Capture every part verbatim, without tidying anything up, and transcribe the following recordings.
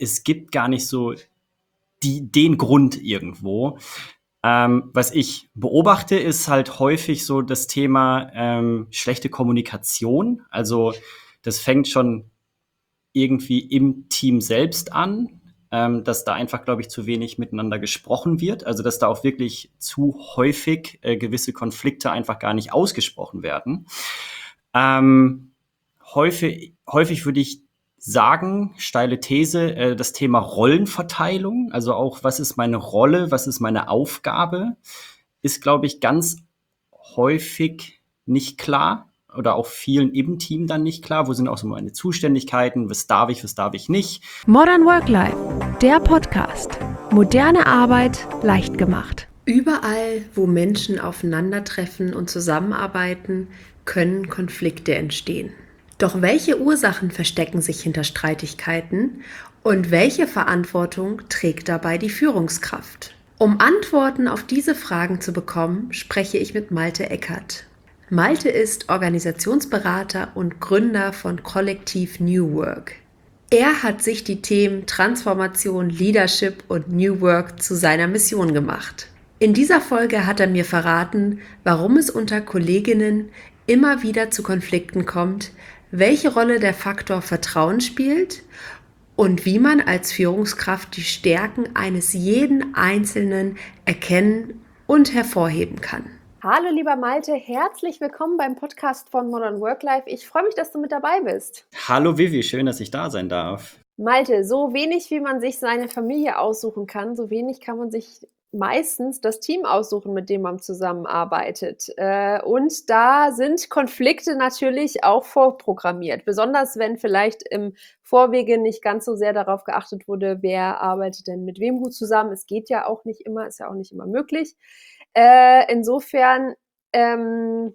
es gibt gar nicht so die, den Grund irgendwo. Ähm, was ich beobachte, ist halt häufig so das Thema ähm, schlechte Kommunikation. Also das fängt schon irgendwie im Team selbst an, ähm, dass da einfach, glaube ich, zu wenig miteinander gesprochen wird. Also dass da auch wirklich zu häufig äh, gewisse Konflikte einfach gar nicht ausgesprochen werden. Ähm, häufig, häufig würde ich sagen, steile These, äh, das Thema Rollenverteilung, also auch, was ist meine Rolle, was ist meine Aufgabe, ist, glaube ich, ganz häufig nicht klar oder auch vielen im Team dann nicht klar. Wo sind auch so meine Zuständigkeiten? Was darf ich, was darf ich nicht? Modern Work Life, der Podcast. Moderne Arbeit leicht gemacht. Überall, wo Menschen aufeinandertreffen und zusammenarbeiten, können Konflikte entstehen. Doch welche Ursachen verstecken sich hinter Streitigkeiten und welche Verantwortung trägt dabei die Führungskraft? Um Antworten auf diese Fragen zu bekommen, spreche ich mit Malte Eckert. Malte ist Organisationsberater und Gründer von Kollektiv New Work. Er hat sich die Themen Transformation, Leadership und New Work zu seiner Mission gemacht. In dieser Folge hat er mir verraten, warum es unter Kolleginnen immer wieder zu Konflikten kommt, welche Rolle der Faktor Vertrauen spielt und wie man als Führungskraft die Stärken eines jeden Einzelnen erkennen und hervorheben kann. Hallo lieber Malte, herzlich willkommen beim Podcast von Modern Work Life. Ich freue mich, dass du mit dabei bist. Hallo Vivi, schön, dass ich da sein darf. Malte, so wenig wie man sich seine Familie aussuchen kann, so wenig kann man sich meistens das Team aussuchen, mit dem man zusammenarbeitet. Und da sind Konflikte natürlich auch vorprogrammiert, besonders wenn vielleicht im Vorwege nicht ganz so sehr darauf geachtet wurde, wer arbeitet denn mit wem gut zusammen. Es geht ja auch nicht immer, ist ja auch nicht immer möglich. Äh, insofern, ähm,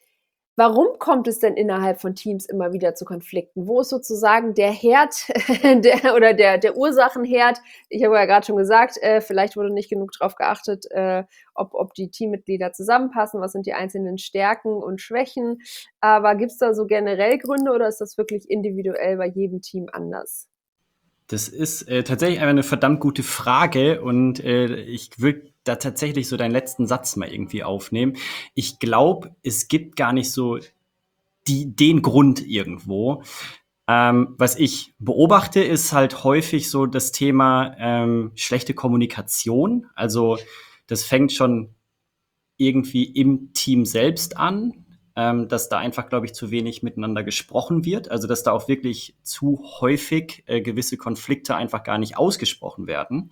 warum kommt es denn innerhalb von Teams immer wieder zu Konflikten? Wo ist sozusagen der Herd der, oder der, der Ursachenherd? Ich habe ja gerade schon gesagt, äh, vielleicht wurde nicht genug darauf geachtet, äh, ob, ob die Teammitglieder zusammenpassen, was sind die einzelnen Stärken und Schwächen. Aber gibt es da so generell Gründe oder ist das wirklich individuell bei jedem Team anders? Das ist äh, tatsächlich eine verdammt gute Frage und äh, ich will da tatsächlich so deinen letzten Satz mal irgendwie aufnehmen. Ich glaube, es gibt gar nicht so die, den Grund irgendwo. Ähm, was ich beobachte, ist halt häufig so das Thema ähm, schlechte Kommunikation. Also das fängt schon irgendwie im Team selbst an, ähm, dass da einfach, glaube ich, zu wenig miteinander gesprochen wird. Also dass da auch wirklich zu häufig äh, gewisse Konflikte einfach gar nicht ausgesprochen werden.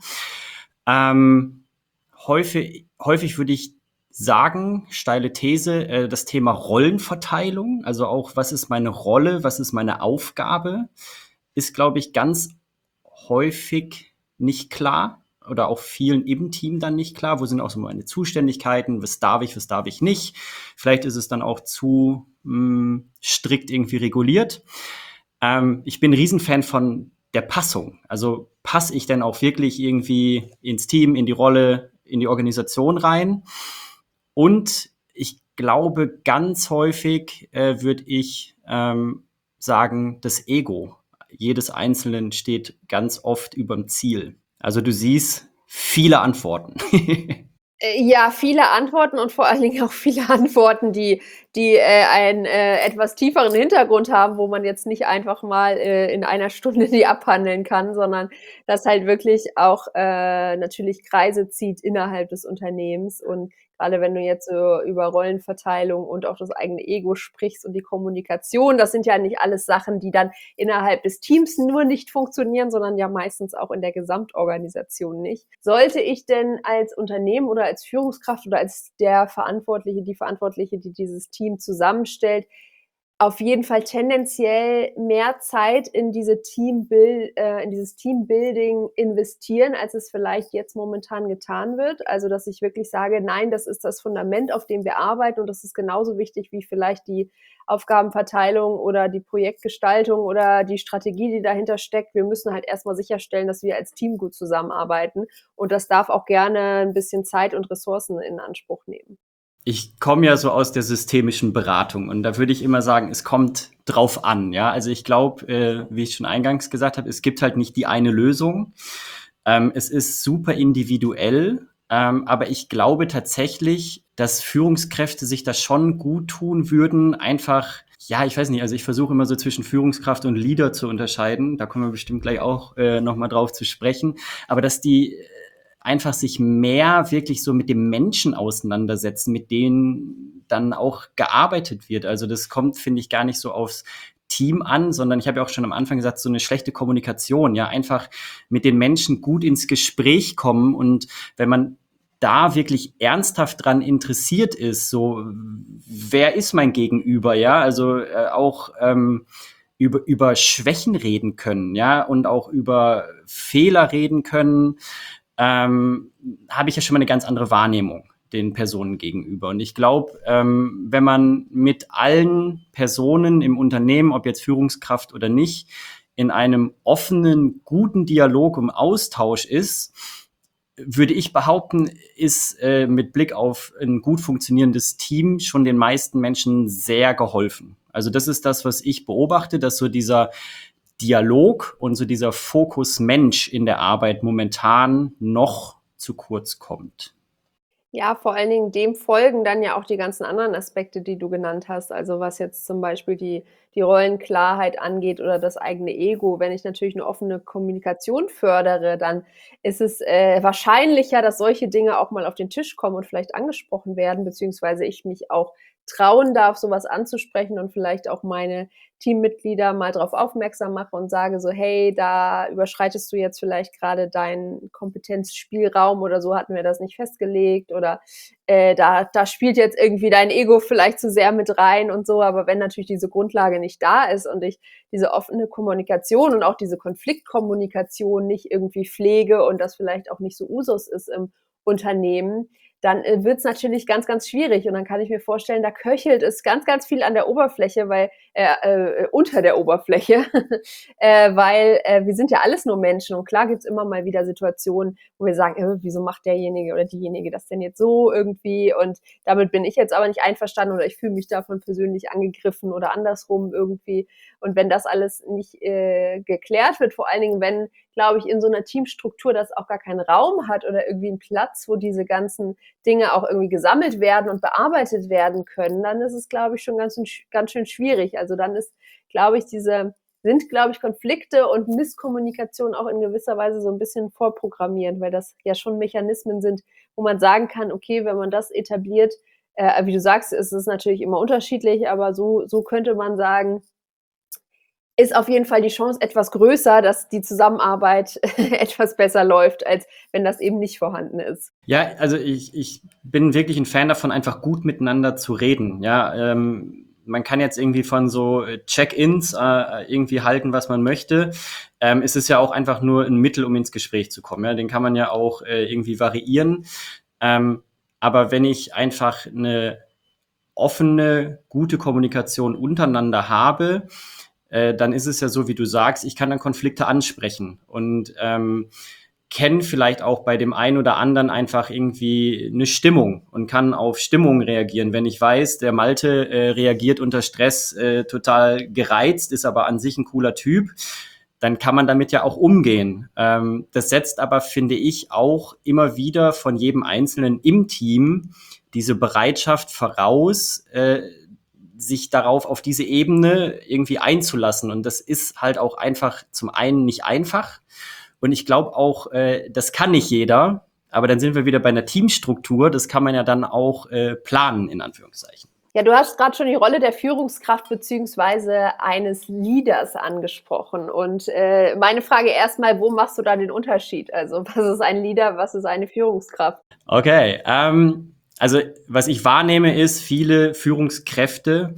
Ähm, häufig, häufig würde ich sagen, steile These, äh, das Thema Rollenverteilung, also auch, was ist meine Rolle, was ist meine Aufgabe, ist, glaube ich, ganz häufig nicht klar oder auch vielen im Team dann nicht klar. Wo sind auch so meine Zuständigkeiten? Was darf ich, was darf ich nicht? Vielleicht ist es dann auch zu mh, strikt irgendwie reguliert. Ähm, ich bin ein Riesenfan von der Passung. Also passe ich denn auch wirklich irgendwie ins Team, in die Rolle, in die Organisation rein? Und ich glaube, ganz häufig äh, würde ich ähm, sagen, das Ego jedes Einzelnen steht ganz oft überm Ziel. Also du siehst viele Antworten. Ja, viele Antworten und vor allen Dingen auch viele Antworten, die, die äh, einen äh, etwas tieferen Hintergrund haben, wo man jetzt nicht einfach mal äh, in einer Stunde die abhandeln kann, sondern das halt wirklich auch äh, natürlich Kreise zieht innerhalb des Unternehmens. Und gerade wenn du jetzt so über Rollenverteilung und auch das eigene Ego sprichst und die Kommunikation, das sind ja nicht alles Sachen, die dann innerhalb des Teams nur nicht funktionieren, sondern ja meistens auch in der Gesamtorganisation nicht. Sollte ich denn als Unternehmen oder als Führungskraft oder als der Verantwortliche, die Verantwortliche, die dieses Team zusammenstellt, auf jeden Fall tendenziell mehr Zeit in diese Teambuild, äh, in dieses Teambuilding investieren, als es vielleicht jetzt momentan getan wird. Also, dass ich wirklich sage, nein, das ist das Fundament, auf dem wir arbeiten und das ist genauso wichtig wie vielleicht die Aufgabenverteilung oder die Projektgestaltung oder die Strategie, die dahinter steckt. Wir müssen halt erstmal sicherstellen, dass wir als Team gut zusammenarbeiten und das darf auch gerne ein bisschen Zeit und Ressourcen in Anspruch nehmen. Ich komme ja so aus der systemischen Beratung und da würde ich immer sagen, es kommt drauf an. Ja, also ich glaube, äh, wie ich schon eingangs gesagt habe, es gibt halt nicht die eine Lösung. Ähm, es ist super individuell, ähm, aber ich glaube tatsächlich, dass Führungskräfte sich das schon gut tun würden, einfach, ja, ich weiß nicht, also ich versuche immer so zwischen Führungskraft und Leader zu unterscheiden. Da kommen wir bestimmt gleich auch äh, nochmal drauf zu sprechen. Aber dass die einfach sich mehr wirklich so mit dem Menschen auseinandersetzen, mit denen dann auch gearbeitet wird. Also das kommt, finde ich, gar nicht so aufs Team an, sondern ich habe ja auch schon am Anfang gesagt, so eine schlechte Kommunikation, ja, einfach mit den Menschen gut ins Gespräch kommen und wenn man da wirklich ernsthaft dran interessiert ist, so, wer ist mein Gegenüber, ja, also äh, auch ähm, über, über Schwächen reden können, ja, und auch über Fehler reden können, ähm, habe ich ja schon mal eine ganz andere Wahrnehmung den Personen gegenüber. Und ich glaube, ähm, wenn man mit allen Personen im Unternehmen, ob jetzt Führungskraft oder nicht, in einem offenen, guten Dialog im Austausch ist, würde ich behaupten, ist äh, mit Blick auf ein gut funktionierendes Team schon den meisten Menschen sehr geholfen. Also das ist das, was ich beobachte, dass so dieser Dialog und so dieser Fokus Mensch in der Arbeit momentan noch zu kurz kommt. Ja, vor allen Dingen dem folgen dann ja auch die ganzen anderen Aspekte, die du genannt hast. Also was jetzt zum Beispiel die, die Rollenklarheit angeht oder das eigene Ego. Wenn ich natürlich eine offene Kommunikation fördere, dann ist es äh, wahrscheinlicher, dass solche Dinge auch mal auf den Tisch kommen und vielleicht angesprochen werden, beziehungsweise ich mich auch trauen darf, sowas anzusprechen und vielleicht auch meine Teammitglieder mal darauf aufmerksam mache und sage so, hey, da überschreitest du jetzt vielleicht gerade deinen Kompetenzspielraum oder so hatten wir das nicht festgelegt oder äh, da, da spielt jetzt irgendwie dein Ego vielleicht zu sehr mit rein und so, aber wenn natürlich diese Grundlage nicht da ist und ich diese offene Kommunikation und auch diese Konfliktkommunikation nicht irgendwie pflege und das vielleicht auch nicht so Usus ist im Unternehmen, dann äh, wird es natürlich ganz, ganz schwierig. Und dann kann ich mir vorstellen, da köchelt es ganz, ganz viel an der Oberfläche, weil äh, äh, unter der Oberfläche, äh, weil äh, wir sind ja alles nur Menschen. Und klar gibt's immer mal wieder Situationen, wo wir sagen, äh, wieso macht derjenige oder diejenige das denn jetzt so irgendwie? Und damit bin ich jetzt aber nicht einverstanden oder ich fühle mich davon persönlich angegriffen oder andersrum irgendwie. Und wenn das alles nicht äh, geklärt wird, vor allen Dingen, wenn, glaube ich, in so einer Teamstruktur das auch gar keinen Raum hat oder irgendwie einen Platz, wo diese ganzen Dinge auch irgendwie gesammelt werden und bearbeitet werden können, dann ist es, glaube ich, schon ganz, ganz schön schwierig. Also dann ist, glaube ich, diese, sind, glaube ich, Konflikte und Misskommunikation auch in gewisser Weise so ein bisschen vorprogrammiert, weil das ja schon Mechanismen sind, wo man sagen kann, okay, wenn man das etabliert, äh, wie du sagst, ist es natürlich immer unterschiedlich, aber so, so könnte man sagen, ist auf jeden Fall die Chance etwas größer, dass die Zusammenarbeit etwas besser läuft, als wenn das eben nicht vorhanden ist. Ja, also ich, ich bin wirklich ein Fan davon, einfach gut miteinander zu reden. Ja, ähm, man kann jetzt irgendwie von so Check-ins äh, irgendwie halten, was man möchte. Ähm, es ist ja auch einfach nur ein Mittel, um ins Gespräch zu kommen. Ja, den kann man ja auch äh, irgendwie variieren. Ähm, aber wenn ich einfach eine offene, gute Kommunikation untereinander habe, äh, dann ist es ja so, wie du sagst, ich kann dann Konflikte ansprechen und ähm, kenne vielleicht auch bei dem einen oder anderen einfach irgendwie eine Stimmung und kann auf Stimmung reagieren. Wenn ich weiß, der Malte äh, reagiert unter Stress äh, total gereizt, ist aber an sich ein cooler Typ, dann kann man damit ja auch umgehen. Ähm, das setzt aber, finde ich, auch immer wieder von jedem Einzelnen im Team diese Bereitschaft voraus, äh, sich darauf auf diese Ebene irgendwie einzulassen. Und das ist halt auch einfach zum einen nicht einfach. Und ich glaube auch, äh, das kann nicht jeder. Aber dann sind wir wieder bei einer Teamstruktur. Das kann man ja dann auch äh, planen, in Anführungszeichen. Ja, du hast gerade schon die Rolle der Führungskraft beziehungsweise eines Leaders angesprochen. Und äh, meine Frage erstmal, wo machst du da den Unterschied? Also was ist ein Leader, was ist eine Führungskraft? Okay, ähm, also was ich wahrnehme ist, viele Führungskräfte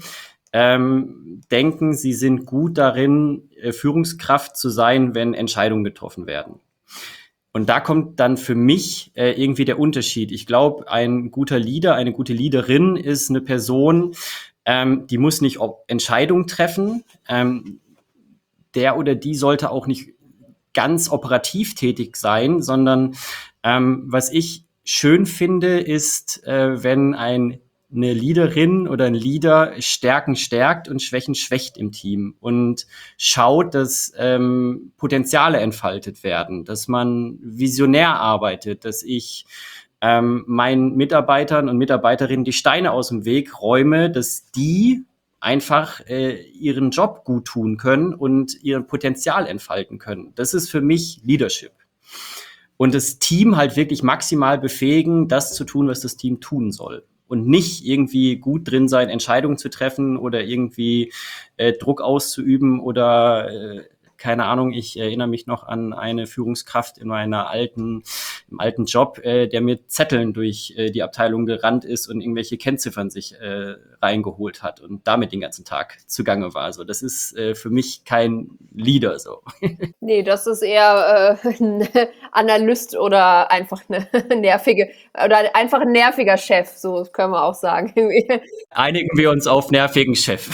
ähm, denken, sie sind gut darin, äh, Führungskraft zu sein, wenn Entscheidungen getroffen werden. Und da kommt dann für mich äh, irgendwie der Unterschied. Ich glaube, ein guter Leader, eine gute Leaderin ist eine Person, ähm, die muss nicht Entscheidungen treffen. Ähm, der oder die sollte auch nicht ganz operativ tätig sein, sondern ähm, was ich schön finde, ist, äh, wenn ein eine Leaderin oder ein Leader Stärken stärkt und Schwächen schwächt im Team und schaut, dass ähm, Potenziale entfaltet werden, dass man visionär arbeitet, dass ich ähm, meinen Mitarbeitern und Mitarbeiterinnen die Steine aus dem Weg räume, dass die einfach äh, ihren Job gut tun können und ihr Potenzial entfalten können. Das ist für mich Leadership. Und das Team halt wirklich maximal befähigen, das zu tun, was das Team tun soll. Und nicht irgendwie gut drin sein, Entscheidungen zu treffen oder irgendwie äh, Druck auszuüben oder äh, keine Ahnung, ich erinnere mich noch an eine Führungskraft in meiner alten, im alten Job, äh, der mit Zetteln durch äh, die Abteilung gerannt ist und irgendwelche Kennziffern sich äh, reingeholt hat und damit den ganzen Tag zugange war. Also das ist äh, für mich kein Leader so. Nee, das ist eher äh, ein Analyst oder einfach eine nervige oder einfach ein nerviger Chef, so können wir auch sagen. Einigen wir uns auf nervigen Chef.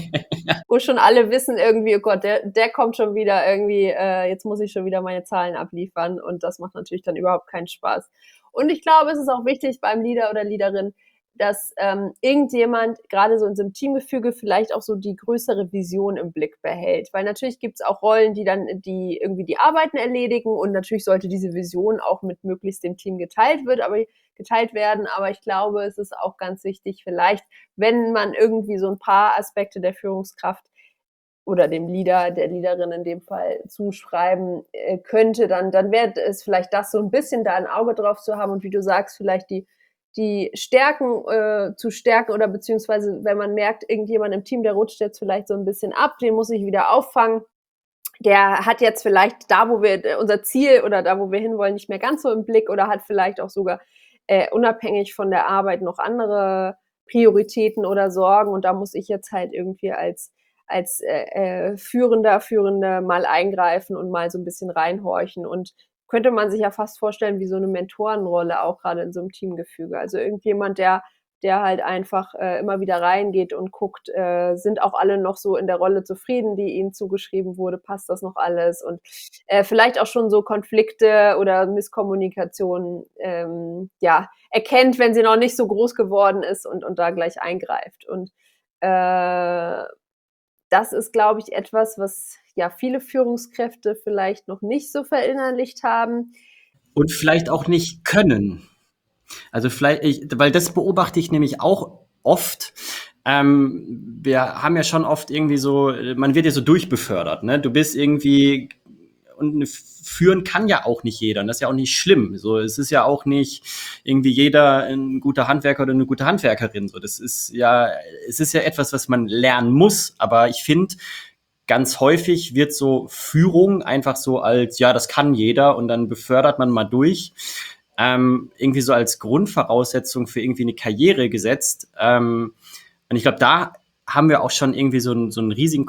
Wo schon alle wissen irgendwie, oh Gott, der, der kommt schon wieder irgendwie, äh, jetzt muss ich schon wieder meine Zahlen abliefern und das macht natürlich dann überhaupt keinen Spaß. Und ich glaube, es ist auch wichtig beim Leader oder Leaderin, dass ähm, irgendjemand gerade so in so einem Teamgefüge vielleicht auch so die größere Vision im Blick behält. Weil natürlich gibt es auch Rollen, die dann die irgendwie die Arbeiten erledigen und natürlich sollte diese Vision auch mit möglichst dem Team geteilt wird, aber geteilt werden. Aber ich glaube, es ist auch ganz wichtig, vielleicht, wenn man irgendwie so ein paar Aspekte der Führungskraft oder dem Leader, der Leaderin in dem Fall zuschreiben äh, könnte, dann, dann wäre es vielleicht das, so ein bisschen da ein Auge drauf zu haben und wie du sagst, vielleicht die die Stärken äh, zu stärken oder beziehungsweise, wenn man merkt, irgendjemand im Team, der rutscht jetzt vielleicht so ein bisschen ab, den muss ich wieder auffangen. Der hat jetzt vielleicht da, wo wir unser Ziel oder da, wo wir hinwollen, nicht mehr ganz so im Blick oder hat vielleicht auch sogar äh, unabhängig von der Arbeit noch andere Prioritäten oder Sorgen und da muss ich jetzt halt irgendwie als als äh, äh, Führender, Führende mal eingreifen und mal so ein bisschen reinhorchen und könnte man sich ja fast vorstellen wie so eine Mentorenrolle auch gerade in so einem Teamgefüge. Also irgendjemand, der der halt einfach äh, immer wieder reingeht und guckt, äh, sind auch alle noch so in der Rolle zufrieden, die ihnen zugeschrieben wurde, passt das noch alles und äh, vielleicht auch schon so Konflikte oder Misskommunikation ähm, ja, erkennt, wenn sie noch nicht so groß geworden ist und, und da gleich eingreift. Und äh, das ist, glaube ich, etwas, was ja viele Führungskräfte vielleicht noch nicht so verinnerlicht haben. Und vielleicht auch nicht können. Also vielleicht, ich, weil das beobachte ich nämlich auch oft. Ähm, wir haben ja schon oft irgendwie so, man wird ja so durchbefördert, ne? Du bist irgendwie, und führen kann ja auch nicht jeder. Und das ist ja auch nicht schlimm. So, es ist ja auch nicht irgendwie jeder ein guter Handwerker oder eine gute Handwerkerin. So, das ist ja, es ist ja etwas, was man lernen muss. Aber ich finde, ganz häufig wird so Führung einfach so als, ja, das kann jeder und dann befördert man mal durch. Ähm, irgendwie so als Grundvoraussetzung für irgendwie eine Karriere gesetzt. Ähm, und ich glaube, da haben wir auch schon irgendwie so einen, so einen riesigen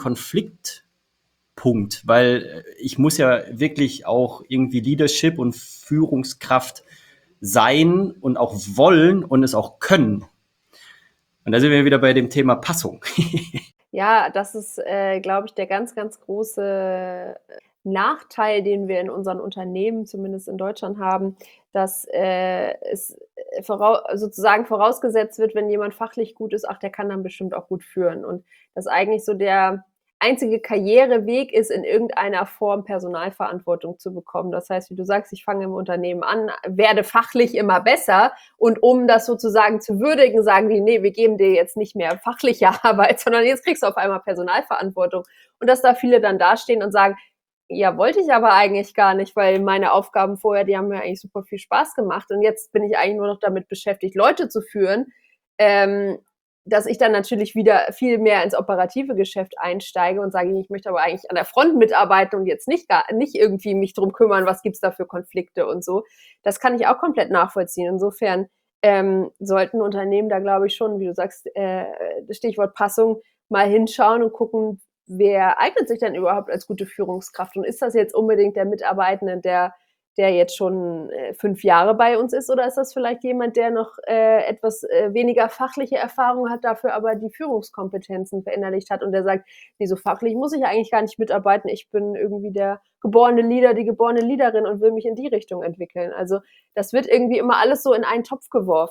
Konfliktpunkt, weil ich muss ja wirklich auch irgendwie Leadership und Führungskraft sein und auch wollen und es auch können. Und da sind wir wieder bei dem Thema Passung. Ja, das ist, äh, glaube ich, der ganz, ganz große Nachteil, den wir in unseren Unternehmen, zumindest in Deutschland, haben, dass äh, es vorau- sozusagen vorausgesetzt wird, wenn jemand fachlich gut ist, ach, der kann dann bestimmt auch gut führen. Und dass eigentlich so der einzige Karriereweg ist, in irgendeiner Form Personalverantwortung zu bekommen. Das heißt, wie du sagst, ich fange im Unternehmen an, werde fachlich immer besser und um das sozusagen zu würdigen, sagen die, nee, wir geben dir jetzt nicht mehr fachliche Arbeit, sondern jetzt kriegst du auf einmal Personalverantwortung. Und dass da viele dann dastehen und sagen, ja, wollte ich aber eigentlich gar nicht, weil meine Aufgaben vorher, die haben mir eigentlich super viel Spaß gemacht und jetzt bin ich eigentlich nur noch damit beschäftigt, Leute zu führen, ähm, dass ich dann natürlich wieder viel mehr ins operative Geschäft einsteige und sage, ich möchte aber eigentlich an der Front mitarbeiten und jetzt nicht gar nicht irgendwie mich drum kümmern, was gibt's da für Konflikte und so. Das kann ich auch komplett nachvollziehen. Insofern ähm, sollten Unternehmen da, glaube ich, schon, wie du sagst, äh, Stichwort Passung, mal hinschauen und gucken, wer eignet sich denn überhaupt als gute Führungskraft? Und ist das jetzt unbedingt der Mitarbeitende, der, der jetzt schon äh, fünf Jahre bei uns ist? Oder ist das vielleicht jemand, der noch äh, etwas äh, weniger fachliche Erfahrung hat, dafür aber die Führungskompetenzen verinnerlicht hat und der sagt, nee, so fachlich muss ich eigentlich gar nicht mitarbeiten. Ich bin irgendwie der geborene Leader, die geborene Leaderin und will mich in die Richtung entwickeln. Also das wird irgendwie immer alles so in einen Topf geworfen.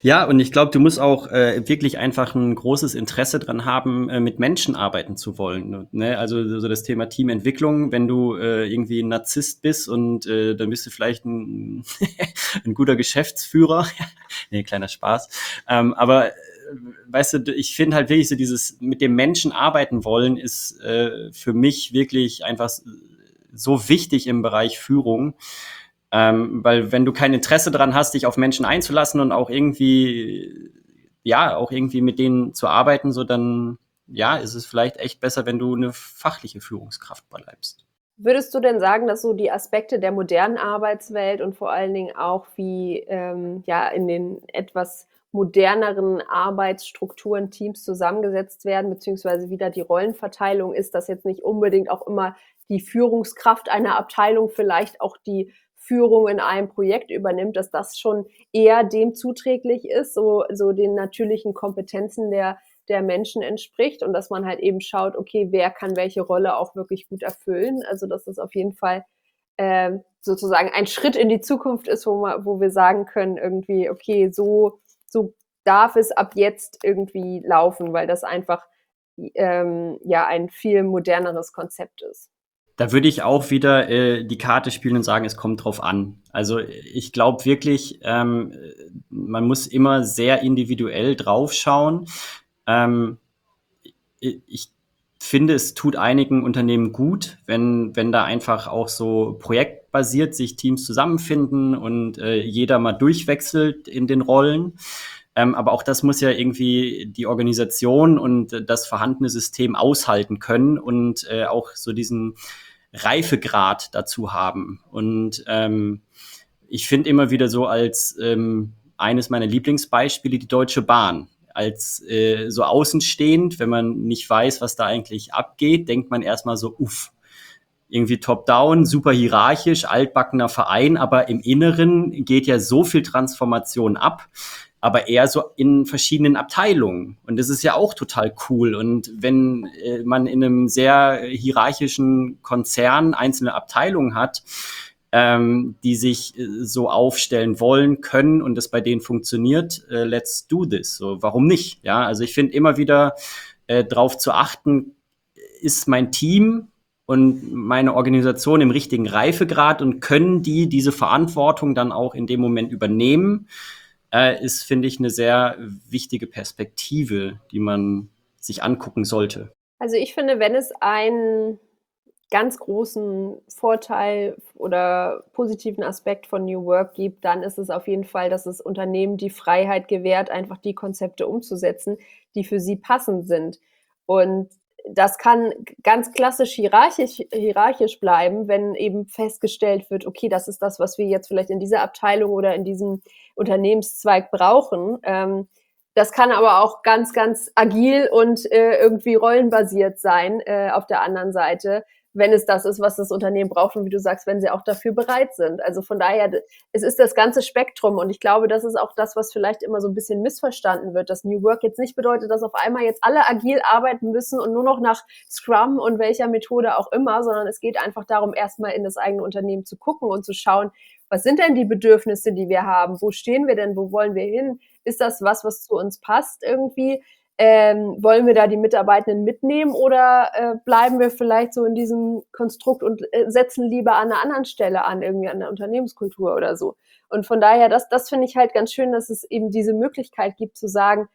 Ja, und ich glaube, du musst auch äh, wirklich einfach ein großes Interesse dran haben, äh, mit Menschen arbeiten zu wollen. Ne? Also so das Thema Teamentwicklung, wenn du äh, irgendwie ein Narzisst bist und äh, dann bist du vielleicht ein, ein guter Geschäftsführer. Nee, kleiner Spaß. Ähm, aber äh, weißt du, ich finde halt wirklich so dieses mit dem Menschen arbeiten wollen ist äh, für mich wirklich einfach so wichtig im Bereich Führung. Ähm, weil wenn du kein Interesse daran hast, dich auf Menschen einzulassen und auch irgendwie, ja, auch irgendwie mit denen zu arbeiten, so dann, ja, ist es vielleicht echt besser, wenn du eine fachliche Führungskraft bleibst. Würdest du denn sagen, dass so die Aspekte der modernen Arbeitswelt und vor allen Dingen auch wie ähm, ja in den etwas moderneren Arbeitsstrukturen Teams zusammengesetzt werden, beziehungsweise wie da die Rollenverteilung ist, dass jetzt nicht unbedingt auch immer die Führungskraft einer Abteilung vielleicht auch die Führung in einem Projekt übernimmt, dass das schon eher dem zuträglich ist, so, so den natürlichen Kompetenzen der der Menschen entspricht und dass man halt eben schaut, okay, wer kann welche Rolle auch wirklich gut erfüllen. Also dass das auf jeden Fall äh, sozusagen ein Schritt in die Zukunft ist, wo, man, wo wir sagen können, irgendwie, okay, so, so darf es ab jetzt irgendwie laufen, weil das einfach ähm, ja ein viel moderneres Konzept ist. Da würde ich auch wieder äh, die Karte spielen und sagen, es kommt drauf an. Also ich glaube wirklich, ähm, man muss immer sehr individuell draufschauen. Ähm, ich finde, es tut einigen Unternehmen gut, wenn, wenn da einfach auch so projektbasiert sich Teams zusammenfinden und äh, jeder mal durchwechselt in den Rollen. Ähm, aber auch das muss ja irgendwie die Organisation und das vorhandene System aushalten können und äh, auch so diesen Reifegrad dazu haben. Und ähm, ich finde immer wieder so als ähm, eines meiner Lieblingsbeispiele die Deutsche Bahn. Als äh, so außenstehend, wenn man nicht weiß, was da eigentlich abgeht, denkt man erstmal so, uff, irgendwie top-down, super hierarchisch, altbackener Verein, aber im Inneren geht ja so viel Transformation ab, aber eher so in verschiedenen Abteilungen. Und das ist ja auch total cool. Und wenn äh, man in einem sehr hierarchischen Konzern einzelne Abteilungen hat, ähm, die sich äh, so aufstellen wollen, können und das bei denen funktioniert, äh, let's do this. So, warum nicht? Ja, also ich finde immer wieder äh, darauf zu achten, ist mein Team und meine Organisation im richtigen Reifegrad und können die diese Verantwortung dann auch in dem Moment übernehmen, äh, ist, finde ich, eine sehr wichtige Perspektive, die man sich angucken sollte. Also ich finde, wenn es einen ganz großen Vorteil oder positiven Aspekt von New Work gibt, dann ist es auf jeden Fall, dass es Unternehmen die Freiheit gewährt, einfach die Konzepte umzusetzen, die für sie passend sind. Und das kann ganz klassisch hierarchisch, hierarchisch bleiben, wenn eben festgestellt wird, okay, das ist das, was wir jetzt vielleicht in dieser Abteilung oder in diesem Unternehmenszweig brauchen. Ähm, das kann aber auch ganz, ganz agil und äh, irgendwie rollenbasiert sein äh, auf der anderen Seite, wenn es das ist, was das Unternehmen braucht und wie du sagst, wenn sie auch dafür bereit sind. Also von daher, es ist das ganze Spektrum und ich glaube, das ist auch das, was vielleicht immer so ein bisschen missverstanden wird, dass New Work jetzt nicht bedeutet, dass auf einmal jetzt alle agil arbeiten müssen und nur noch nach Scrum und welcher Methode auch immer, sondern es geht einfach darum, erstmal in das eigene Unternehmen zu gucken und zu schauen, was sind denn die Bedürfnisse, die wir haben? Wo stehen wir denn? Wo wollen wir hin? Ist das was, was zu uns passt irgendwie? Ähm, wollen wir da die Mitarbeitenden mitnehmen oder äh, bleiben wir vielleicht so in diesem Konstrukt und äh, setzen lieber an einer anderen Stelle an, irgendwie an der Unternehmenskultur oder so. Und von daher, das, das finde ich halt ganz schön, dass es eben diese Möglichkeit gibt zu sagen,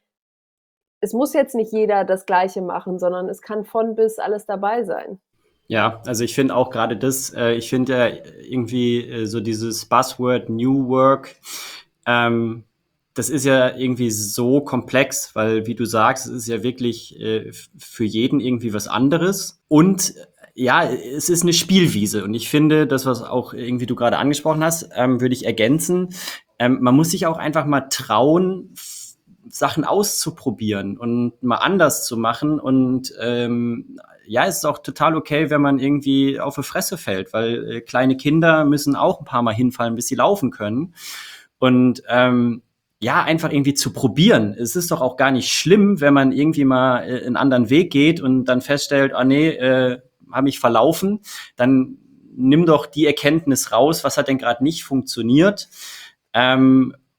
es muss jetzt nicht jeder das Gleiche machen, sondern es kann von bis alles dabei sein. Ja, also ich finde auch gerade das, äh, ich finde ja irgendwie äh, so dieses Buzzword New Work, ähm, das ist ja irgendwie so komplex, weil wie du sagst, es ist ja wirklich äh, für jeden irgendwie was anderes. Und äh, ja, es ist eine Spielwiese. Und ich finde, das, was auch irgendwie du gerade angesprochen hast, ähm, würde ich ergänzen. Ähm, man muss sich auch einfach mal trauen, f- Sachen auszuprobieren und mal anders zu machen. Und ähm, ja, es ist auch total okay, wenn man irgendwie auf die Fresse fällt, weil äh, kleine Kinder müssen auch ein paar Mal hinfallen, bis sie laufen können. Und ähm, ja, einfach irgendwie zu probieren. Es ist doch auch gar nicht schlimm, wenn man irgendwie mal äh, einen anderen Weg geht und dann feststellt, ah nee, äh, habe ich verlaufen. Dann nimm doch die Erkenntnis raus, was hat denn gerade nicht funktioniert. Ähm,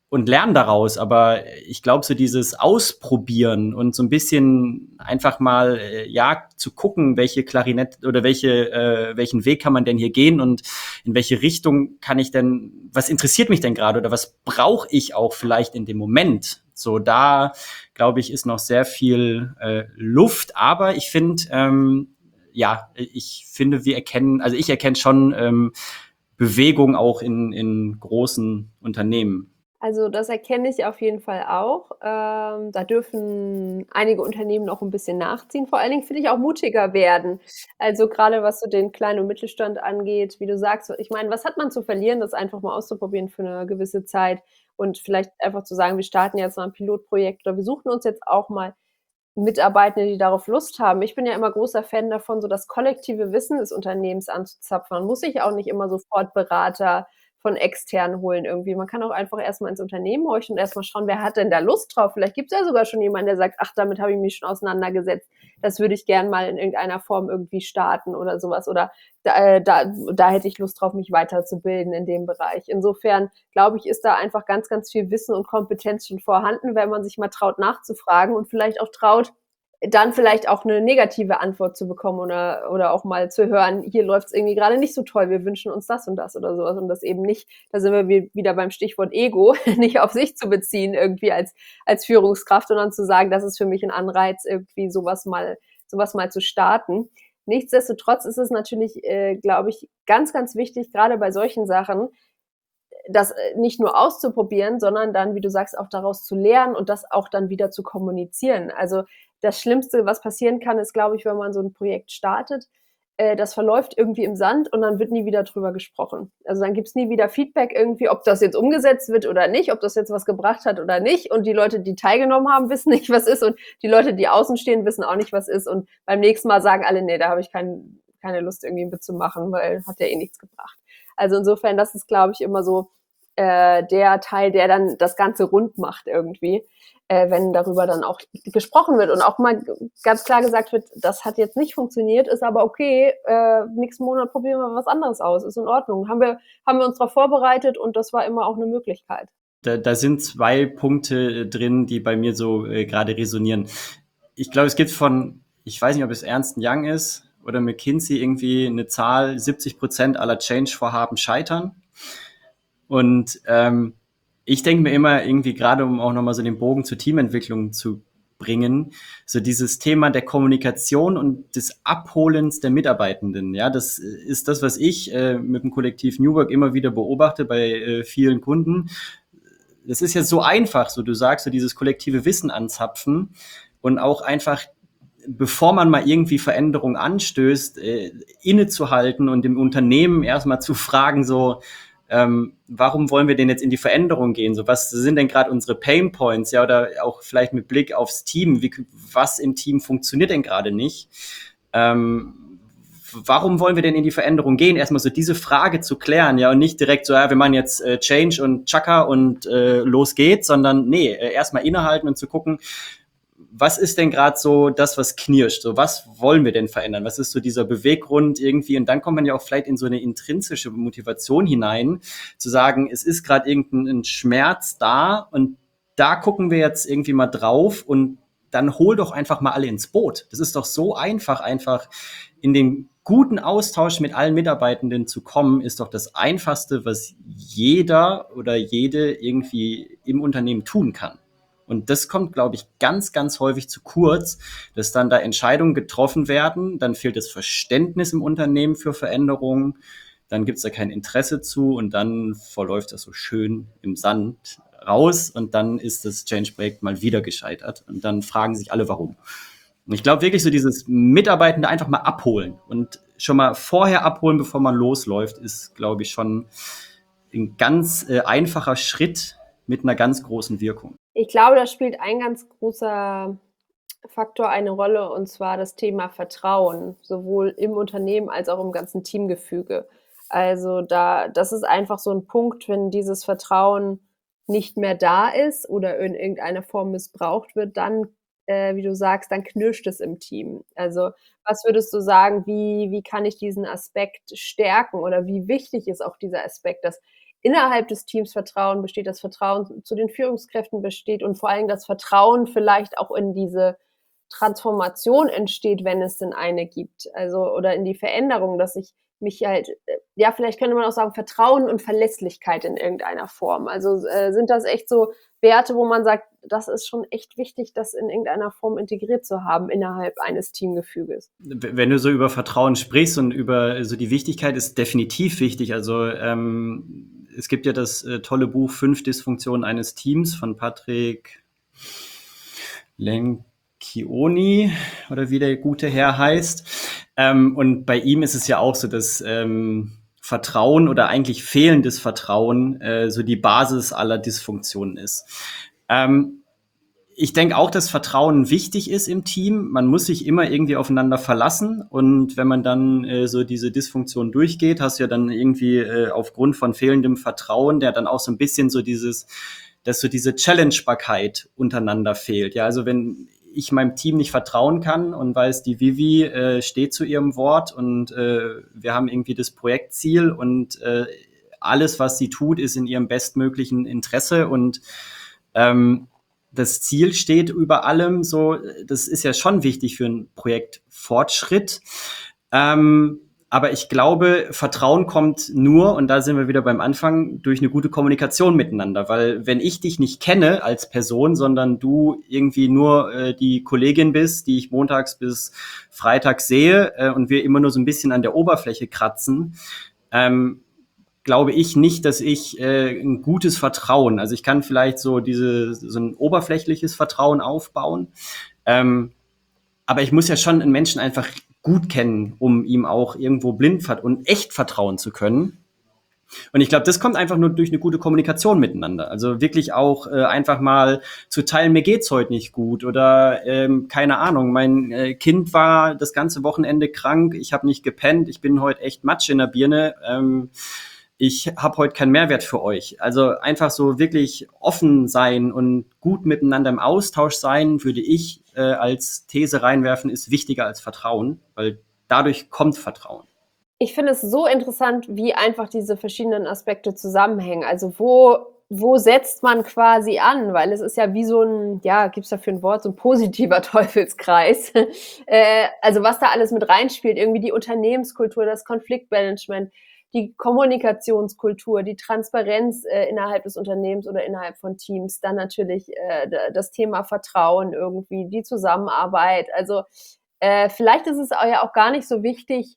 und lerne daraus. Aber ich glaube, so dieses Ausprobieren und so ein bisschen einfach mal, äh, ja, zu gucken, welche Klarinette oder welche, äh, welchen Weg kann man denn hier gehen und in welche Richtung kann ich denn, was interessiert mich denn gerade oder was brauche ich auch vielleicht in dem Moment? So, da glaube ich, ist noch sehr viel äh, Luft. Aber ich finde, ähm, ja, ich finde, wir erkennen, also ich erkenne schon ähm, Bewegung auch in, in großen Unternehmen. Also das erkenne ich auf jeden Fall auch. Ähm, da dürfen einige Unternehmen noch ein bisschen nachziehen. Vor allen Dingen finde ich auch mutiger werden. Also gerade was so den Klein- und Mittelstand angeht, wie du sagst, ich meine, was hat man zu verlieren, das einfach mal auszuprobieren für eine gewisse Zeit und vielleicht einfach zu sagen, wir starten jetzt mal ein Pilotprojekt oder wir suchen uns jetzt auch mal Mitarbeitende, die darauf Lust haben. Ich bin ja immer großer Fan davon, so das kollektive Wissen des Unternehmens anzuzapfen. Man muss sich auch nicht immer sofort Berater von extern holen irgendwie. Man kann auch einfach erst mal ins Unternehmen horchen und erst mal schauen, wer hat denn da Lust drauf? Vielleicht gibt's ja sogar schon jemanden, der sagt: „Ach, damit habe ich mich schon auseinandergesetzt. Das würde ich gern mal in irgendeiner Form irgendwie starten“ oder so was. Oder da äh, da da hätte ich Lust drauf, mich weiterzubilden in dem Bereich. Insofern glaube ich, ist da einfach ganz, ganz viel Wissen und Kompetenz schon vorhanden, wenn man sich mal traut nachzufragen und vielleicht auch traut, dann vielleicht auch eine negative Antwort zu bekommen oder oder auch mal zu hören: „Hier läuft's irgendwie gerade nicht so toll, wir wünschen uns das und das“ oder so was und das eben nicht, da sind wir wi wieder beim Stichwort Ego, nicht auf sich zu beziehen irgendwie als als Führungskraft, sondern zu sagen: „Das ist für mich ein Anreiz, irgendwie sowas mal sowas mal zu starten.“ Nichtsdestotrotz ist es natürlich, äh, glaube ich, ganz, ganz wichtig, gerade bei solchen Sachen, das äh, nicht nur auszuprobieren, sondern dann, wie du sagst, auch daraus zu lernen und das auch dann wieder zu kommunizieren. Also das Schlimmste, was passieren kann, ist, glaube ich, wenn man so ein Projekt startet, äh, das verläuft irgendwie im Sand und dann wird nie wieder drüber gesprochen. Also dann gibt's nie wieder Feedback irgendwie, ob das jetzt umgesetzt wird oder nicht, ob das jetzt was gebracht hat oder nicht. Und die Leute, die teilgenommen haben, wissen nicht, was ist und die Leute, die außen stehen, wissen auch nicht, was ist. Und beim nächsten Mal sagen alle, nee, da habe ich kein, keine Lust irgendwie mitzumachen, weil hat ja eh nichts gebracht. Also insofern, das ist, glaube ich, immer so äh, der Teil, der dann das Ganze rund macht irgendwie, äh, wenn darüber dann auch gesprochen wird und auch mal ganz klar gesagt wird, das hat jetzt nicht funktioniert, ist aber okay, äh, nächsten Monat probieren wir was anderes aus, ist in Ordnung. Haben wir, haben wir uns darauf vorbereitet und das war immer auch eine Möglichkeit. Da, da sind zwei Punkte drin, die bei mir so äh, gerade resonieren. Ich glaube, es gibt von, ich weiß nicht, ob es Ernst and Young ist oder McKinsey irgendwie eine Zahl, siebzig Prozent aller Change-Vorhaben scheitern. Und ähm, ich denke mir immer irgendwie, gerade um auch nochmal so den Bogen zur Teamentwicklung zu bringen, so dieses Thema der Kommunikation und des Abholens der Mitarbeitenden. Ja, das ist das, was ich äh, mit dem Kollektiv New Work immer wieder beobachte bei äh, vielen Kunden. Das ist jetzt so einfach, so du sagst, so dieses kollektive Wissen anzapfen und auch einfach, bevor man mal irgendwie Veränderung anstößt, äh, innezuhalten und dem Unternehmen erstmal zu fragen, so, ähm, warum wollen wir denn jetzt in die Veränderung gehen? So, was sind denn gerade unsere Pain Points? Ja, oder auch vielleicht mit Blick aufs Team, wie, was im Team funktioniert denn gerade nicht? Ähm, warum wollen wir denn in die Veränderung gehen? Erstmal so diese Frage zu klären, ja, und nicht direkt so, ja, wir machen jetzt äh, Change und Chaka und äh, los geht's, sondern nee, äh, erstmal innehalten und zu gucken, was ist denn gerade so das, was knirscht? So, was wollen wir denn verändern? Was ist so dieser Beweggrund irgendwie? Und dann kommt man ja auch vielleicht in so eine intrinsische Motivation hinein, zu sagen, es ist gerade irgendein Schmerz da und da gucken wir jetzt irgendwie mal drauf und dann hol doch einfach mal alle ins Boot. Das ist doch so einfach, einfach in den guten Austausch mit allen Mitarbeitenden zu kommen, ist doch das Einfachste, was jeder oder jede irgendwie im Unternehmen tun kann. Und das kommt, glaube ich, ganz, ganz häufig zu kurz, dass dann da Entscheidungen getroffen werden, dann fehlt das Verständnis im Unternehmen für Veränderungen, dann gibt es da kein Interesse zu und dann verläuft das so schön im Sand raus und dann ist das Change-Projekt mal wieder gescheitert und dann fragen sich alle, warum. Und ich glaube wirklich so dieses Mitarbeitende einfach mal abholen und schon mal vorher abholen, bevor man losläuft, ist, glaube ich, schon ein ganz äh, einfacher Schritt mit einer ganz großen Wirkung. Ich glaube, da spielt ein ganz großer Faktor eine Rolle, und zwar das Thema Vertrauen, sowohl im Unternehmen als auch im ganzen Teamgefüge. Also da, das ist einfach so ein Punkt, wenn dieses Vertrauen nicht mehr da ist oder in irgendeiner Form missbraucht wird, dann, äh, wie du sagst, dann knirscht es im Team. Also was würdest du sagen, wie, wie kann ich diesen Aspekt stärken oder wie wichtig ist auch dieser Aspekt, dass innerhalb des Teams Vertrauen besteht, das Vertrauen zu den Führungskräften besteht und vor allem das Vertrauen vielleicht auch in diese Transformation entsteht, wenn es denn eine gibt, also oder in die Veränderung, dass ich mich halt, ja, vielleicht könnte man auch sagen, Vertrauen und Verlässlichkeit in irgendeiner Form. Also äh, sind das echt so Werte, wo man sagt, das ist schon echt wichtig, das in irgendeiner Form integriert zu haben innerhalb eines Teamgefüges. Wenn du so über Vertrauen sprichst und über so die Wichtigkeit, ist definitiv wichtig. Also ähm, es gibt ja das äh, tolle Buch Fünf Dysfunktionen eines Teams von Patrick Lencioni oder wie der gute Herr heißt. Ähm, und bei ihm ist es ja auch so, dass ähm, Vertrauen oder eigentlich fehlendes Vertrauen äh, so die Basis aller Dysfunktionen ist. Ähm, ich denke auch, dass Vertrauen wichtig ist im Team. Man muss sich immer irgendwie aufeinander verlassen. Und wenn man dann äh, so diese Dysfunktion durchgeht, hast du ja dann irgendwie äh, aufgrund von fehlendem Vertrauen, der dann auch so ein bisschen so dieses, dass so diese Challengebarkeit untereinander fehlt. Ja, also wenn ich meinem Team nicht vertrauen kann und weiß, die Vivi äh, steht zu ihrem Wort und äh, wir haben irgendwie das Projektziel und äh, alles, was sie tut, ist in ihrem bestmöglichen Interesse und ähm, das Ziel steht über allem, so, das ist ja schon wichtig für ein Projektfortschritt. Ähm, aber ich glaube, Vertrauen kommt nur, und da sind wir wieder beim Anfang, durch eine gute Kommunikation miteinander. Weil wenn ich dich nicht kenne als Person, sondern du irgendwie nur äh, die Kollegin bist, die ich montags bis freitags sehe äh, und wir immer nur so ein bisschen an der Oberfläche kratzen, ähm, glaube ich nicht, dass ich äh, ein gutes Vertrauen, also ich kann vielleicht so diese so ein oberflächliches Vertrauen aufbauen, ähm, aber ich muss ja schon einen Menschen einfach gut kennen, um ihm auch irgendwo blind und echt vertrauen zu können. Und ich glaube, das kommt einfach nur durch eine gute Kommunikation miteinander. Also wirklich auch äh, einfach mal zu teilen, mir geht's heute nicht gut oder ähm, keine Ahnung, mein äh, Kind war das ganze Wochenende krank, ich habe nicht gepennt, ich bin heute echt Matsch in der Birne. Ähm, ich habe heute keinen Mehrwert für euch. Also einfach so wirklich offen sein und gut miteinander im Austausch sein, würde ich äh, als These reinwerfen, ist wichtiger als Vertrauen, weil dadurch kommt Vertrauen. Ich finde es so interessant, wie einfach diese verschiedenen Aspekte zusammenhängen. Also wo, wo setzt man quasi an? Weil es ist ja wie so ein, ja, gibt es dafür ein Wort, so ein positiver Teufelskreis. äh, also was da alles mit reinspielt, irgendwie die Unternehmenskultur, das Konfliktmanagement, die Kommunikationskultur, die Transparenz äh, innerhalb des Unternehmens oder innerhalb von Teams, dann natürlich äh, das Thema Vertrauen irgendwie, die Zusammenarbeit. Also äh, vielleicht ist es ja auch gar nicht so wichtig,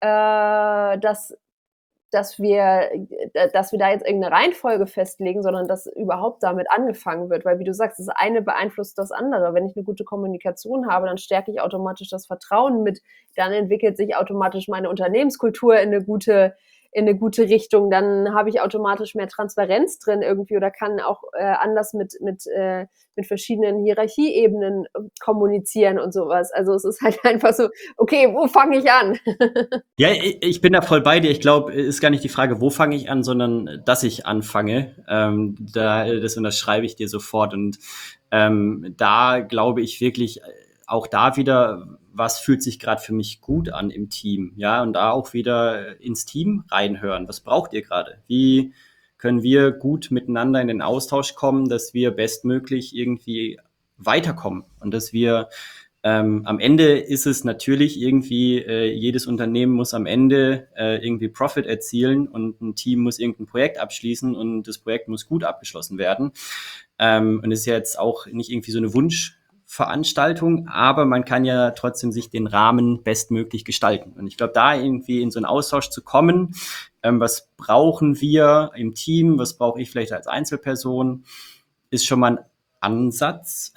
äh, dass, dass, wir, dass wir da jetzt irgendeine Reihenfolge festlegen, sondern dass überhaupt damit angefangen wird. Weil wie du sagst, das eine beeinflusst das andere. Wenn ich eine gute Kommunikation habe, dann stärke ich automatisch das Vertrauen mit. Dann entwickelt sich automatisch meine Unternehmenskultur in eine gute in eine gute Richtung, dann habe ich automatisch mehr Transparenz drin irgendwie oder kann auch äh, anders mit mit äh, mit verschiedenen Hierarchieebenen kommunizieren und sowas. Also es ist halt einfach so, okay, wo fange ich an? Ja, ich bin da voll bei dir. Ich glaube, ist gar nicht die Frage, wo fange ich an, sondern dass ich anfange. Ähm, da, das unterschreibe ich dir sofort. Und ähm, da glaube ich wirklich auch da wieder, was fühlt sich gerade für mich gut an im Team, ja, und da auch wieder ins Team reinhören. Was braucht ihr gerade? Wie können wir gut miteinander in den Austausch kommen, dass wir bestmöglich irgendwie weiterkommen und dass wir ähm, am Ende ist es natürlich irgendwie, äh, jedes Unternehmen muss am Ende äh, irgendwie Profit erzielen und ein Team muss irgendein Projekt abschließen und das Projekt muss gut abgeschlossen werden. Ähm, und es ist ja jetzt auch nicht irgendwie so eine Wunsch Veranstaltung, aber man kann ja trotzdem sich den Rahmen bestmöglich gestalten. Und ich glaube, da irgendwie in so einen Austausch zu kommen, ähm, was brauchen wir im Team, was brauche ich vielleicht als Einzelperson, ist schon mal ein Ansatz.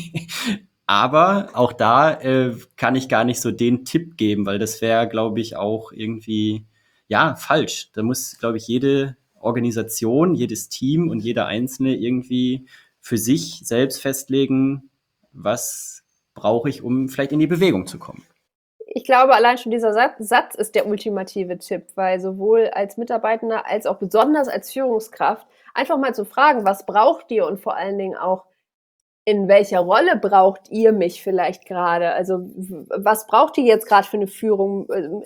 Aber auch da äh, kann ich gar nicht so den Tipp geben, weil das wäre, glaube ich, auch irgendwie, ja, falsch. Da muss, glaube ich, jede Organisation, jedes Team und jeder Einzelne irgendwie für sich selbst festlegen, was brauche ich, um vielleicht in die Bewegung zu kommen. Ich glaube, allein schon dieser Satz, Satz ist der ultimative Tipp, weil sowohl als Mitarbeitender als auch besonders als Führungskraft einfach mal zu fragen, was braucht ihr und vor allen Dingen auch in welcher Rolle braucht ihr mich vielleicht gerade? Also was braucht ihr jetzt gerade für eine Führung?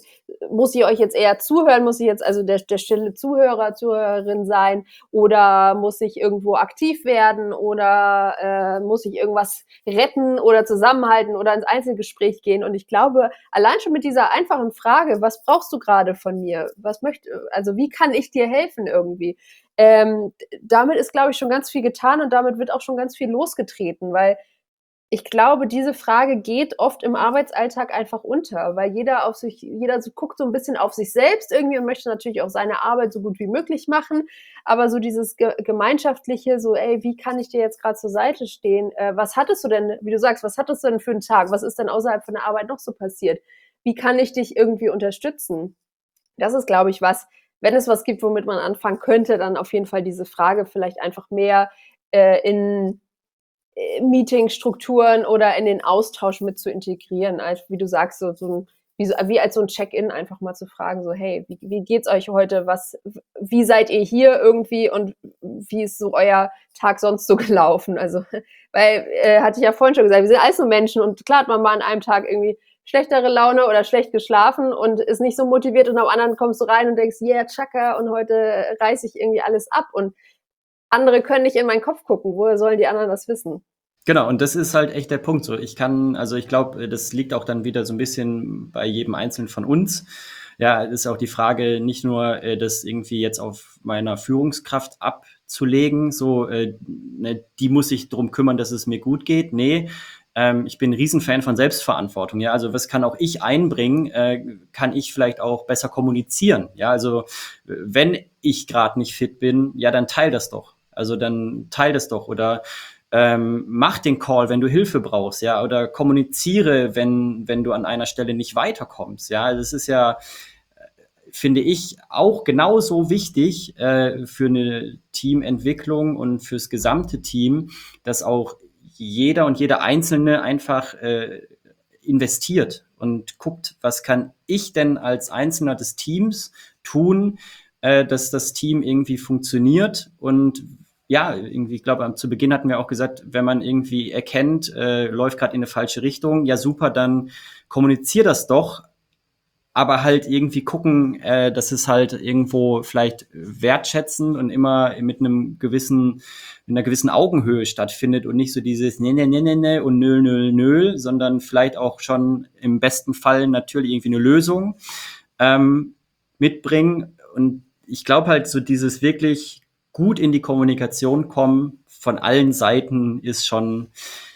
Muss ich euch jetzt eher zuhören? Muss ich jetzt also der, der stille Zuhörer, Zuhörerin sein? Oder muss ich irgendwo aktiv werden? Oder äh, muss ich irgendwas retten oder zusammenhalten oder ins Einzelgespräch gehen? Und ich glaube, allein schon mit dieser einfachen Frage, was brauchst du gerade von mir? Was möchte, also wie kann ich dir helfen irgendwie? Ähm, damit ist, glaube ich, schon ganz viel getan und damit wird auch schon ganz viel losgetreten, weil ich glaube, diese Frage geht oft im Arbeitsalltag einfach unter, weil jeder auf sich, jeder so guckt so ein bisschen auf sich selbst irgendwie und möchte natürlich auch seine Arbeit so gut wie möglich machen, aber so dieses ge- gemeinschaftliche, so, ey, wie kann ich dir jetzt gerade zur Seite stehen? Äh, was hattest du denn, wie du sagst, was hattest du denn für einen Tag? Was ist denn außerhalb von der Arbeit noch so passiert? Wie kann ich dich irgendwie unterstützen? Das ist, glaube ich, was, wenn es was gibt, womit man anfangen könnte, dann auf jeden Fall diese Frage vielleicht einfach mehr äh, in äh, Meetingstrukturen oder in den Austausch mit zu integrieren, als wie du sagst, so, so ein, wie, so, wie als so ein Check-in einfach mal zu fragen, so hey, wie, wie geht's euch heute, was, wie seid ihr hier irgendwie und wie ist so euer Tag sonst so gelaufen? Also, weil, äh, hatte ich ja vorhin schon gesagt, wir sind alles so Menschen und klar hat man mal an einem Tag irgendwie schlechtere Laune oder schlecht geschlafen und ist nicht so motiviert und am anderen kommst du rein und denkst, yeah, tschakka, und heute reiße ich irgendwie alles ab und andere können nicht in meinen Kopf gucken. Woher sollen die anderen das wissen? Genau, und das ist halt echt der Punkt. So, ich kann, also ich glaube, das liegt auch dann wieder so ein bisschen bei jedem Einzelnen von uns. Ja, ist auch die Frage, nicht nur äh, das irgendwie jetzt auf meiner Führungskraft abzulegen, so, äh, ne, die muss sich drum kümmern, dass es mir gut geht. Nee, ähm, ich bin ein Riesenfan von Selbstverantwortung. Ja, also was kann auch ich einbringen? Äh, kann ich vielleicht auch besser kommunizieren? Ja, also wenn ich gerade nicht fit bin, ja, dann teil das doch. Also dann teil das doch oder ähm, mach den Call, wenn du Hilfe brauchst, ja, oder kommuniziere, wenn wenn du an einer Stelle nicht weiterkommst, ja. Das ist ja, finde ich, auch genauso wichtig äh, für eine Teamentwicklung und fürs gesamte Team, dass auch jeder und jeder Einzelne einfach äh, investiert und guckt, was kann ich denn als Einzelner des Teams tun, äh, dass das Team irgendwie funktioniert. Und ja, irgendwie, ich glaube, zu Beginn hatten wir auch gesagt, wenn man irgendwie erkennt, äh, läuft gerade in eine falsche Richtung, ja super, dann kommunizier das doch, aber halt irgendwie gucken, äh, dass es halt irgendwo vielleicht wertschätzen und immer mit einem gewissen, mit einer gewissen Augenhöhe stattfindet und nicht so dieses ne, ne, ne, ne, ne und nö, nö, nö, sondern vielleicht auch schon im besten Fall natürlich irgendwie eine Lösung ähm, mitbringen. Und ich glaube halt so dieses wirklich gut in die Kommunikation kommen von allen Seiten ist schon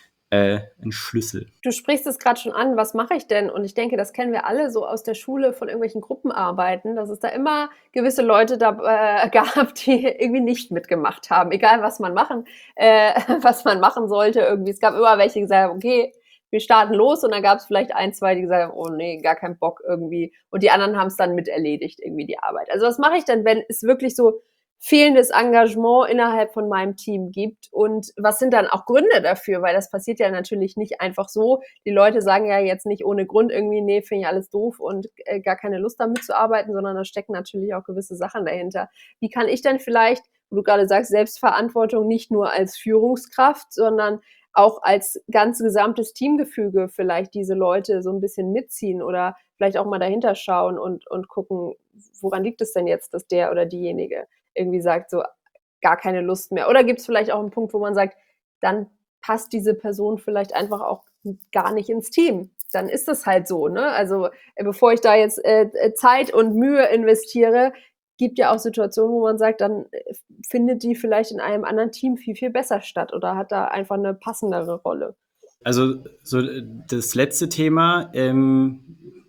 äh, ein Schlüssel. Du sprichst es gerade schon an, was mache ich denn? Und ich denke, das kennen wir alle so aus der Schule von irgendwelchen Gruppenarbeiten, dass es da immer gewisse Leute da äh, gab, die irgendwie nicht mitgemacht haben, egal was man machen, äh, was man machen sollte irgendwie. Es gab immer welche, die gesagt haben, okay, wir starten los und dann gab es vielleicht ein, zwei, die gesagt haben, oh nee, gar keinen Bock irgendwie. Und die anderen haben es dann mit erledigt, irgendwie die Arbeit. Also was mache ich denn, wenn es wirklich so fehlendes Engagement innerhalb von meinem Team gibt und was sind dann auch Gründe dafür, weil das passiert ja natürlich nicht einfach so. Die Leute sagen ja jetzt nicht ohne Grund irgendwie, nee, finde ich alles doof und äh, gar keine Lust damit zu arbeiten, sondern da stecken natürlich auch gewisse Sachen dahinter. Wie kann ich denn vielleicht, wo du gerade sagst, Selbstverantwortung nicht nur als Führungskraft, sondern auch als ganz gesamtes Teamgefüge vielleicht diese Leute so ein bisschen mitziehen oder vielleicht auch mal dahinter schauen und, und gucken, woran liegt es denn jetzt, dass der oder diejenige irgendwie sagt, so gar keine Lust mehr. Oder gibt es vielleicht auch einen Punkt, wo man sagt, dann passt diese Person vielleicht einfach auch gar nicht ins Team. Dann ist das halt so, ne? Also äh, bevor ich da jetzt äh, Zeit und Mühe investiere, gibt ja auch Situationen, wo man sagt, dann äh, findet die vielleicht in einem anderen Team viel, viel besser statt oder hat da einfach eine passendere Rolle. Also so das letzte Thema ähm,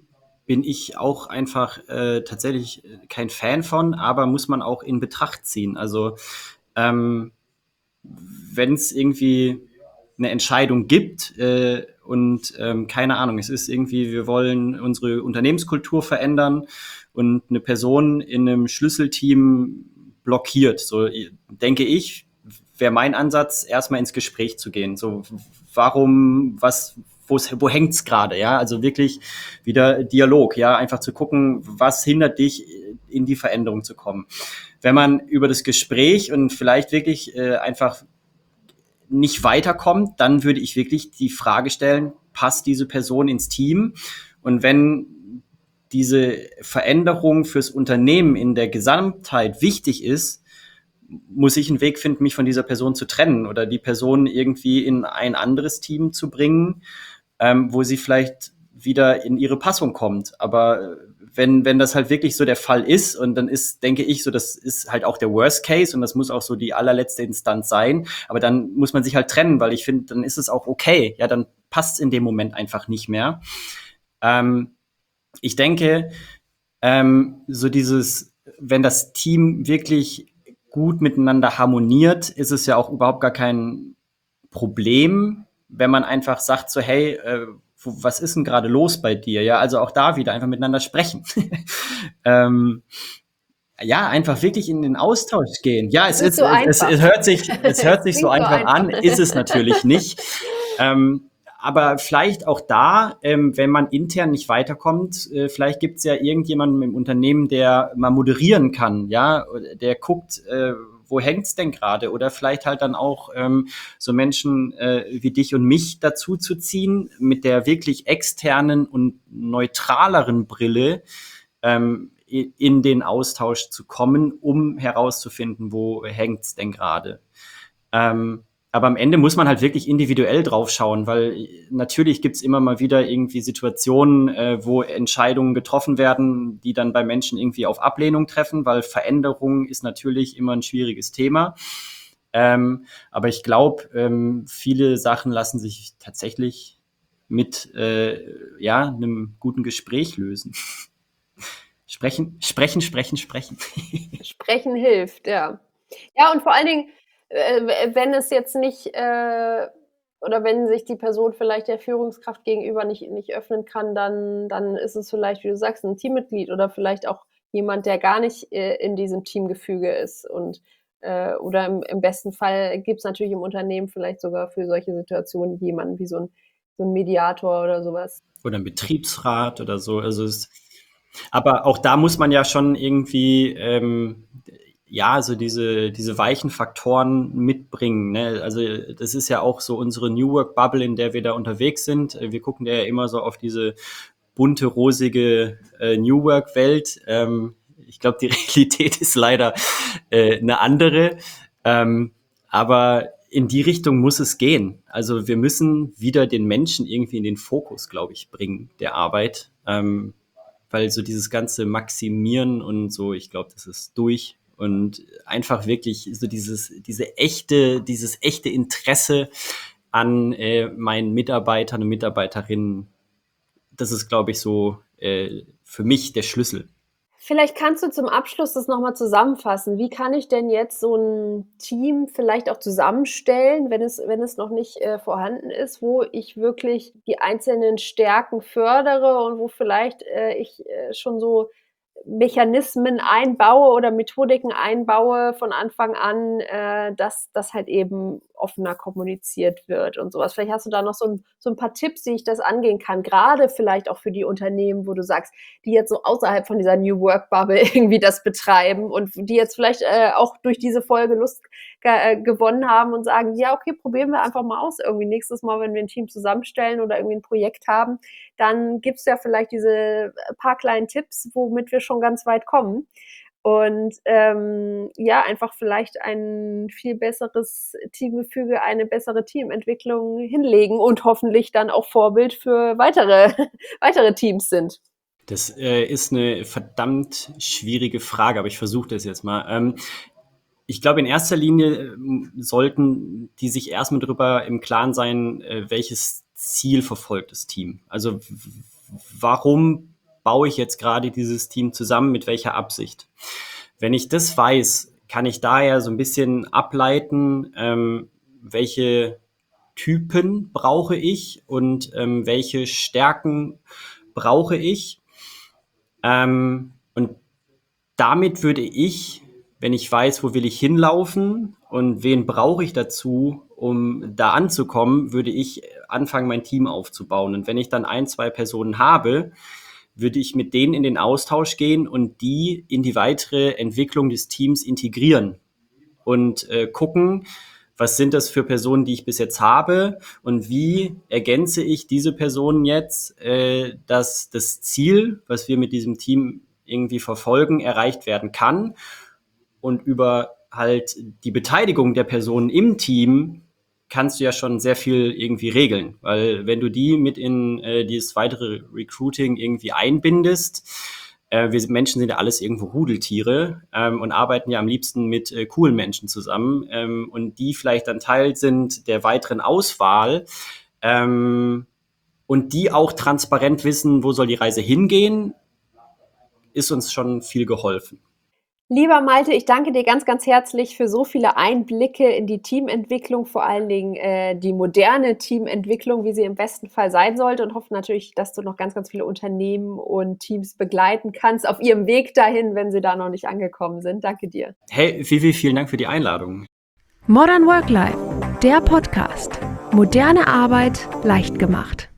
bin ich auch einfach äh, tatsächlich kein Fan von, aber muss man auch in Betracht ziehen. Also ähm, wenn es irgendwie eine Entscheidung gibt äh, und ähm, keine Ahnung, es ist irgendwie, wir wollen unsere Unternehmenskultur verändern und eine Person in einem Schlüsselteam blockiert, so denke ich, wäre mein Ansatz, erstmal ins Gespräch zu gehen. So, warum, was, wo hängt's gerade, ja? Also wirklich wieder Dialog, ja? Einfach zu gucken, was hindert dich, in die Veränderung zu kommen. Wenn man über das Gespräch und vielleicht wirklich äh, einfach nicht weiterkommt, dann würde ich wirklich die Frage stellen, passt diese Person ins Team? Und wenn diese Veränderung fürs Unternehmen in der Gesamtheit wichtig ist, muss ich einen Weg finden, mich von dieser Person zu trennen oder die Person irgendwie in ein anderes Team zu bringen, ähm, wo sie vielleicht wieder in ihre Passung kommt. Aber wenn, wenn das halt wirklich so der Fall ist, und dann ist, denke ich, so, das ist halt auch der Worst Case und das muss auch so die allerletzte Instanz sein. Aber dann muss man sich halt trennen, weil ich finde, dann ist es auch okay. Ja, dann passt es in dem Moment einfach nicht mehr. Ähm, ich denke, ähm, so dieses, wenn das Team wirklich gut miteinander harmoniert, ist es ja auch überhaupt gar kein Problem, wenn man einfach sagt so, hey, äh, was ist denn gerade los bei dir? Ja, also auch da wieder einfach miteinander sprechen. ähm, ja, einfach wirklich in den Austausch gehen. Ja, es, Das ist ist, so es, es, einfach. es hört sich, es hört sich Klingt so so einfach einfach. an, ist es natürlich nicht. Ähm, aber vielleicht auch da, ähm, wenn man intern nicht weiterkommt, äh, vielleicht gibt es ja irgendjemanden im Unternehmen, der mal moderieren kann, ja, der guckt, äh, wo hängt's denn gerade? Oder vielleicht halt dann auch ähm, so Menschen äh, wie dich und mich dazu zu ziehen, mit der wirklich externen und neutraleren Brille ähm, in den Austausch zu kommen, um herauszufinden, wo hängt's denn gerade. Ähm, aber am Ende muss man halt wirklich individuell drauf schauen, weil natürlich gibt's immer mal wieder irgendwie Situationen, äh, wo Entscheidungen getroffen werden, die dann bei Menschen irgendwie auf Ablehnung treffen, weil Veränderung ist natürlich immer ein schwieriges Thema. Ähm, aber ich glaube, ähm, viele Sachen lassen sich tatsächlich mit äh, ja, einem guten Gespräch lösen. Sprechen, sprechen, sprechen, sprechen. Sprechen hilft, ja. Ja, und vor allen Dingen, äh, wenn es jetzt nicht, äh, oder wenn sich die Person vielleicht der Führungskraft gegenüber nicht, nicht öffnen kann, dann, dann ist es vielleicht, wie du sagst, ein Teammitglied oder vielleicht auch jemand, der gar nicht äh, in diesem Teamgefüge ist. Und äh, oder im, im besten Fall gibt es natürlich im Unternehmen vielleicht sogar für solche Situationen jemanden wie so ein, so ein Mediator oder sowas. Oder ein Betriebsrat oder so. Also es, aber auch da muss man ja schon irgendwie ähm, ja, so diese, diese weichen Faktoren mitbringen. Ne? Also das ist ja auch so unsere New Work Bubble, in der wir da unterwegs sind. Wir gucken ja immer so auf diese bunte, rosige äh, New Work Welt. Ähm, ich glaube, die Realität ist leider äh, eine andere. Ähm, aber in die Richtung muss es gehen. Also wir müssen wieder den Menschen irgendwie in den Fokus, glaube ich, bringen der Arbeit. Ähm, weil so dieses ganze Maximieren und so, ich glaube, das ist durch. Und einfach wirklich so dieses, diese echte, dieses echte Interesse an äh, meinen Mitarbeitern und Mitarbeiterinnen, das ist, glaube ich, so äh, für mich der Schlüssel. Vielleicht kannst du zum Abschluss das nochmal zusammenfassen. Wie kann ich denn jetzt so ein Team vielleicht auch zusammenstellen, wenn es, wenn es noch nicht äh, vorhanden ist, wo ich wirklich die einzelnen Stärken fördere und wo vielleicht äh, ich äh, schon so Mechanismen einbaue oder Methodiken einbaue von Anfang an, äh, dass das halt eben offener kommuniziert wird und sowas. Vielleicht hast du da noch so ein, so ein paar Tipps, wie ich das angehen kann, gerade vielleicht auch für die Unternehmen, wo du sagst, die jetzt so außerhalb von dieser New Work Bubble irgendwie das betreiben und die jetzt vielleicht äh, auch durch diese Folge Lust ge äh, gewonnen haben und sagen, ja, okay, probieren wir einfach mal aus irgendwie nächstes Mal, wenn wir ein Team zusammenstellen oder irgendwie ein Projekt haben, dann gibt's ja vielleicht diese paar kleinen Tipps, womit wir schon ganz weit kommen. Und ähm, ja, einfach vielleicht ein viel besseres Teamgefüge, eine bessere Teamentwicklung hinlegen und hoffentlich dann auch Vorbild für weitere, weitere Teams sind. Das äh, ist eine verdammt schwierige Frage, aber ich versuche das jetzt mal. Ähm, ich glaube, in erster Linie ähm, sollten die sich erstmal darüber im Klaren sein, äh, welches Ziel verfolgt das Team. Also w- warum baue ich jetzt gerade dieses Team zusammen, mit welcher Absicht? Wenn ich das weiß, kann ich daher so ein bisschen ableiten, ähm, welche Typen brauche ich und ähm, welche Stärken brauche ich. Ähm, und damit würde ich, wenn ich weiß, wo will ich hinlaufen und wen brauche ich dazu, um da anzukommen, würde ich anfangen, mein Team aufzubauen. Und wenn ich dann ein, zwei Personen habe, würde ich mit denen in den Austausch gehen und die in die weitere Entwicklung des Teams integrieren und äh, gucken, was sind das für Personen, die ich bis jetzt habe und wie ergänze ich diese Personen jetzt, äh, dass das Ziel, was wir mit diesem Team irgendwie verfolgen, erreicht werden kann. Und über halt die Beteiligung der Personen im Team kannst du ja schon sehr viel irgendwie regeln, weil wenn du die mit in äh, dieses weitere Recruiting irgendwie einbindest, äh, wir Menschen sind ja alles irgendwo Rudeltiere ähm, und arbeiten ja am liebsten mit äh, coolen Menschen zusammen ähm, und die vielleicht dann Teil sind der weiteren Auswahl ähm, und die auch transparent wissen, wo soll die Reise hingehen, ist uns schon viel geholfen. Lieber Malte, ich danke dir ganz, ganz herzlich für so viele Einblicke in die Teamentwicklung, vor allen Dingen äh, die moderne Teamentwicklung, wie sie im besten Fall sein sollte, und hoffe natürlich, dass du noch ganz, ganz viele Unternehmen und Teams begleiten kannst auf ihrem Weg dahin, wenn sie da noch nicht angekommen sind. Danke dir. Hey, Vivi, vielen Dank für die Einladung. Modern Work Life, der Podcast. Moderne Arbeit leicht gemacht.